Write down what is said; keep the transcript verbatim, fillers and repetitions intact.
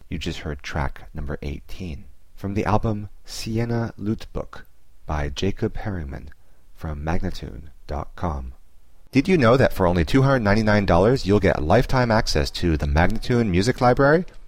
You just heard track number eighteen from the album Siena Lutebook by Jacob Herringman from Magnatune dot com. Did you know that for only two hundred ninety-nine dollars you'll get lifetime access to the Magnatune Music Library?